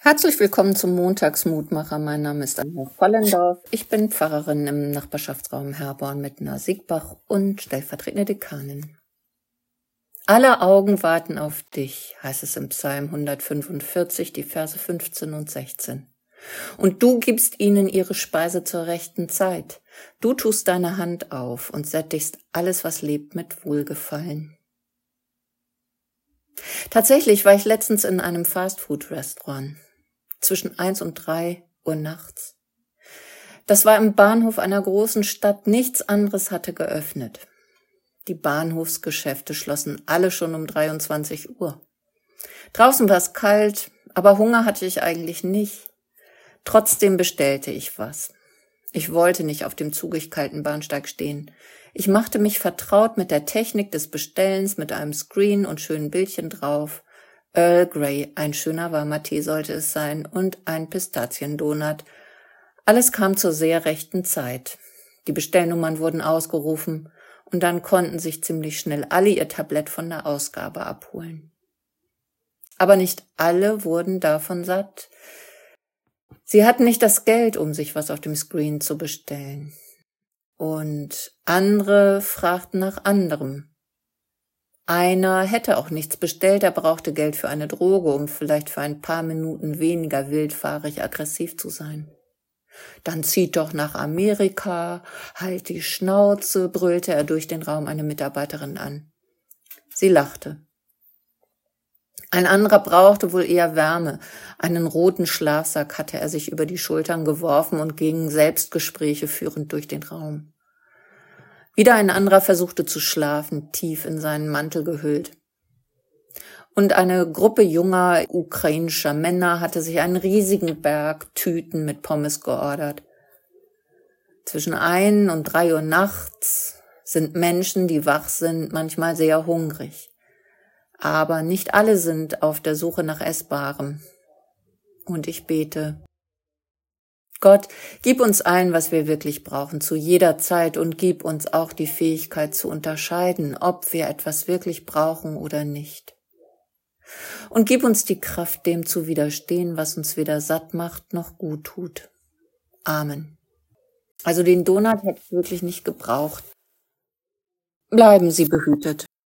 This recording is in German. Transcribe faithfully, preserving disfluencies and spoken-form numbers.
Herzlich willkommen zum Montagsmutmacher. Mein Name ist Anja Vollendorf. Ich bin Pfarrerin im Nachbarschaftsraum Herborn mit Siegbach und stellvertretende Dekanin. Alle Augen warten auf dich, heißt es im Psalm hundertfünfundvierzig, die Verse fünfzehn und sechzehn. Und du gibst ihnen ihre Speise zur rechten Zeit. Du tust deine Hand auf und sättigst alles, was lebt, mit Wohlgefallen. Tatsächlich war ich letztens in einem Fastfood-Restaurant. Zwischen eins und drei Uhr nachts. Das war im Bahnhof einer großen Stadt. Nichts anderes hatte geöffnet. Die Bahnhofsgeschäfte schlossen alle schon um dreiundzwanzig Uhr. Draußen war es kalt, aber Hunger hatte ich eigentlich nicht. Trotzdem bestellte ich was. Ich wollte nicht auf dem zugig kalten Bahnsteig stehen. Ich machte mich vertraut mit der Technik des Bestellens, mit einem Screen und schönen Bildchen drauf. Earl Grey, ein schöner warmer Tee sollte es sein, und ein Pistaziendonut. Alles kam zur sehr rechten Zeit. Die Bestellnummern wurden ausgerufen und dann konnten sich ziemlich schnell alle ihr Tablett von der Ausgabe abholen. Aber nicht alle wurden davon satt. Sie hatten nicht das Geld, um sich was auf dem Screen zu bestellen. Und andere fragten nach anderem. Einer hätte auch nichts bestellt, er brauchte Geld für eine Droge, um vielleicht für ein paar Minuten weniger wildfahrig aggressiv zu sein. Dann zieht doch nach Amerika, halt die Schnauze, brüllte er durch den Raum eine Mitarbeiterin an. Sie lachte. Ein anderer brauchte wohl eher Wärme. Einen roten Schlafsack hatte er sich über die Schultern geworfen und ging Selbstgespräche führend durch den Raum. Wieder ein anderer versuchte zu schlafen, tief in seinen Mantel gehüllt. Und eine Gruppe junger ukrainischer Männer hatte sich einen riesigen Berg Tüten mit Pommes geordert. Zwischen ein und drei Uhr nachts sind Menschen, die wach sind, manchmal sehr hungrig. Aber nicht alle sind auf der Suche nach Essbarem. Und ich bete: Gott, gib uns allen, was wir wirklich brauchen, zu jeder Zeit, und gib uns auch die Fähigkeit zu unterscheiden, ob wir etwas wirklich brauchen oder nicht. Und gib uns die Kraft, dem zu widerstehen, was uns weder satt macht noch gut tut. Amen. Also den Donut hätte ich wirklich nicht gebraucht. Bleiben Sie behütet.